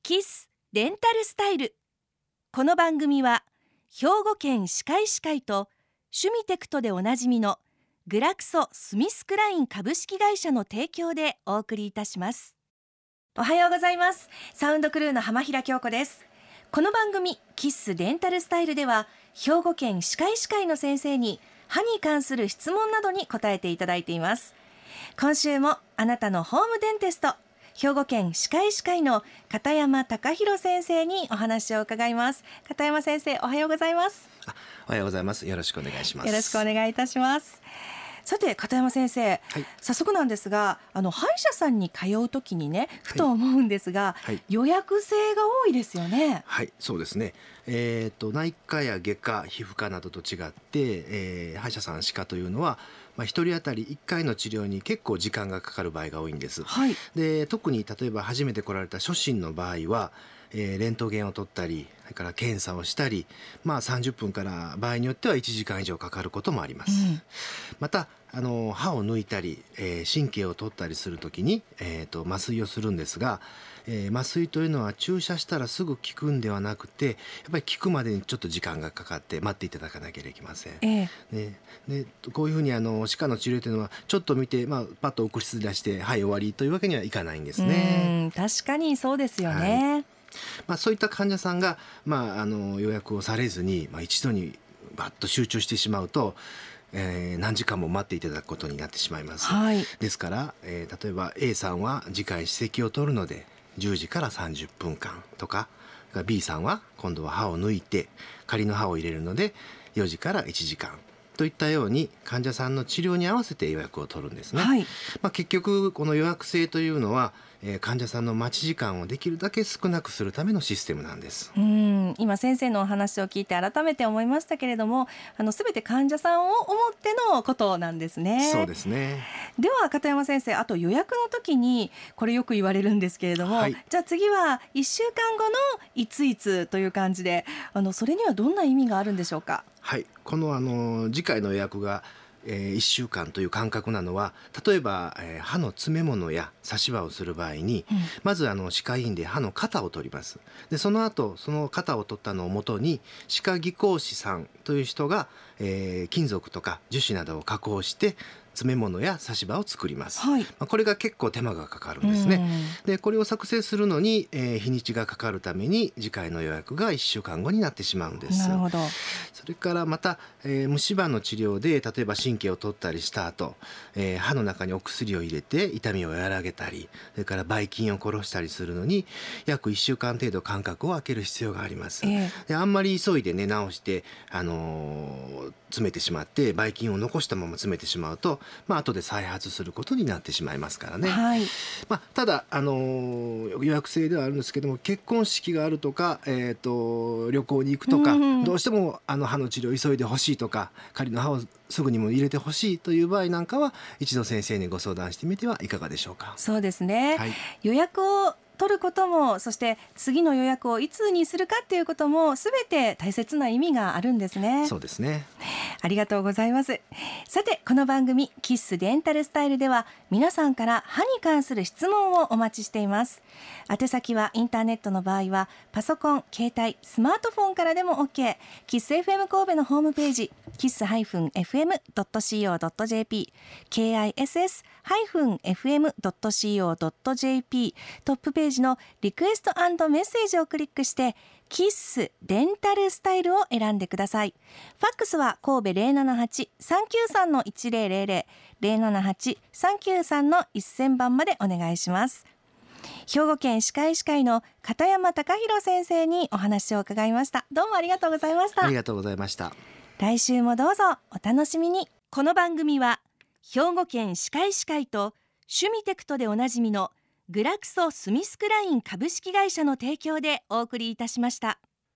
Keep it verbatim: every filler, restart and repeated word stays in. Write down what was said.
キスデンタルスタイル。この番組は兵庫県歯科医師会とシュミテクトでおなじみのグラクソスミスクライン株式会社の提供でお送りいたします。おはようございます。サウンドクルーの浜平京子です。この番組キスデンタルスタイルでは兵庫県歯科医師会の先生に歯に関する質問などに答えていただいています。今週もあなたのホームデンテスト、兵庫県歯科医師会の片山隆弘先生にお話を伺います。片山先生、おはようございます。 あおはようございます。よろしくお願いします。 よろしくお願いいたします。さて片山先生、はい、早速なんですが、あの歯医者さんに通うときにね、ふと思うんですが、はいはい、予約制が多いですよね。 はい、そうですね。えー、と内科や外科、皮膚科などと違って、えー、歯医者さん歯科というのは、まあ、ひとり当たりいっかいの治療に結構時間がかかる場合が多いんです。はい、で特に例えば初めて来られた初診の場合は、えー、レントゲンを取ったり、それから検査をしたり、まあ、さんじゅっぷんから場合によってはいちじかん以上かかることもあります。うん、またあの歯を抜いたり、えー、神経を取ったりするときに、えー、と麻酔をするんですが、えー、麻酔というのは注射したらすぐ効くんではなくて、やっぱり効くまでにちょっと時間がかかって待っていただかなければいけません。えーね、でこういうふうにあの歯科の治療というのはちょっと見て、まあ、パッと送り出してはい終わりというわけにはいかないんですね。 うん、確かにそうですよね。はい、 まあ、そういった患者さんが、まあ、あの予約をされずに、まあ、一度にバッと集中してしまうと、えー、何時間も待っていただくことになってしまいます。はい、ですから、えー、例えば A さんは次回歯石を取るのでじゅうじからさんじゅっぷんかんとか、B さんは今度は歯を抜いて仮の歯を入れるのでよじからいちじかんといったように患者さんの治療に合わせて予約を取るんですね。はい、まあ、結局この予約制というのは、えー、患者さんの待ち時間をできるだけ少なくするためのシステムなんです。 うん、今先生のお話を聞いて改めて思いましたけれども、あの全て患者さんを思ってのことなんですね。 そうですね。 では片山先生、あと予約の時にこれよく言われるんですけれども、はい、じゃあ次はいっしゅうかんごのいついつという感じで、あのそれにはどんな意味があるんでしょうか。 はい、このあの次回の予約がえー、いっしゅうかんという間隔なのは、例えば、えー、歯の詰め物や差し歯をする場合に、うん、まずあの歯科医院で歯の型を取ります。でその後その型を取ったのをもとに歯科技工士さんという人が、えー、金属とか樹脂などを加工して詰め物や差し歯を作ります。はい、まあ、これが結構手間がかかるんですね。でこれを作成するのに、えー、日にちがかかるために次回の予約がいっしゅうかんごになってしまうんです。 なるほど。 それからまた、えー、虫歯の治療で例えば神経を取ったりした後、えー、歯の中にお薬を入れて痛みを和らげたり、それからばい菌を殺したりするのに約いっしゅうかん程度間隔を空ける必要があります。えー、であんまり急いでね直して、あのー、詰めてしまってばい菌を残したまま詰めてしまうと、まあ後で再発することになってしまいますからね。はい、まあ、ただ、あのー、予約制ではあるんですけども、結婚式があるとか、えーと、旅行に行くとか、うんうん、どうしてもあの歯の治療を急いでほしいとか、仮の歯をすぐにも入れてほしいという場合なんかは一度先生にご相談してみてはいかがでしょうか。 そうですね、はい、予約を取ることも、そして次の予約をいつにするかっていうことも全て大切な意味があるんですね。 そうですね。 ありがとうございます。さてこの番組キッスデンタルスタイルでは皆さんから歯に関する質問をお待ちしています。宛先はインターネットの場合はパソコン、携帯、スマートフォンからでも OK。 キッス エフエム 神戸のホームページ キッス エフエム ドット シーオー ドット ジェーピー キッス エフエム ドット シーオー ドット ジェーピー トップページのリクエスト&メッセージをクリックしてキッスデンタルスタイルを選んでください。ファックスは神戸 ゼロななはち さんきゅうさん いちゼロゼロゼロ ゼロななはち さんきゅうさん いっせんばんまでお願いします。兵庫県歯科医師会の片山隆弘先生にお話を伺いました。どうもありがとうございました。 ありがとうございました。 来週もどうぞお楽しみに。この番組は兵庫県歯科医師会とシュミテクトでおなじみのグラクソスミスクライン株式会社の提供でお送りいたしました。